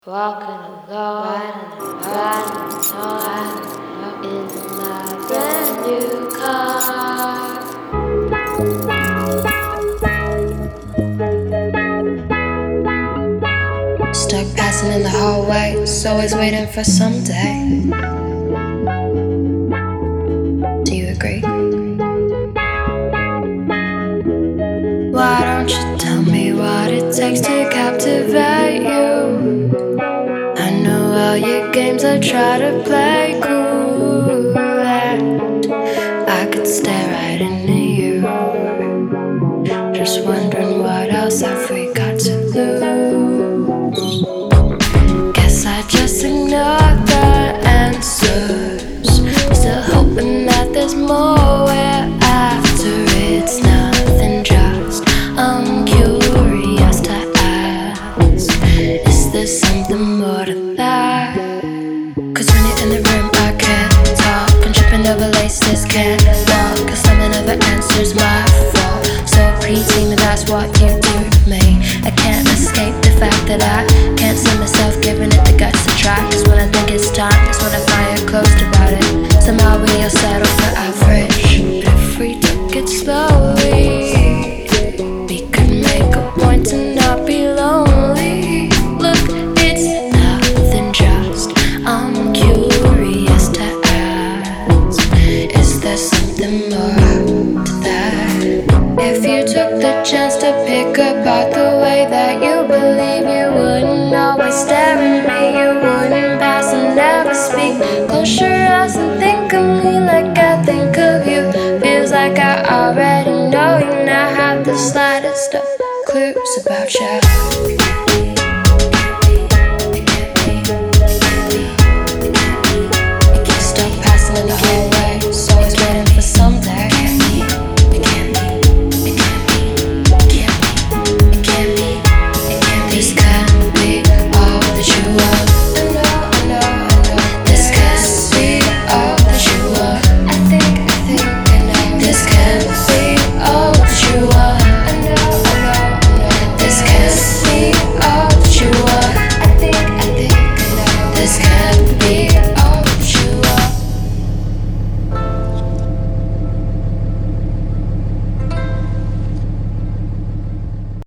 Walking alone, riding in my brand new car. Stuck passing in the hallways, always waiting for someday. Do you agree? Why don't you tell me what it takes to captivate you? I know all your games, I try to play cool, and I could stare right into you. Just wondering what else have we got to lose. Guess I just ignore the answers, still hoping that there's more where after it's nothing, just I'm curious to ask, is there something more to that? Cause when you're in the room I can't talk, I'm tripping over laces, can't walk, cause something never answers my fault. So preteen, that's what you do to me. I can't escape the fact that I can't see myself giving it the guts to try. Cause when I think it's time, that's when I find you closed about it. Somehow we all settle for average, but if we took it slowly, we could make a point to not be lonely. Look, it's nothing, just I'm curious to ask, is there something more to that? If you took the chance to pick apart the way that you believe, you wouldn't always stare at me, you wouldn't pass and never speak. Close your eyes and think of me like I think of you. Feels like I already know you, now have the slightest of clues about you.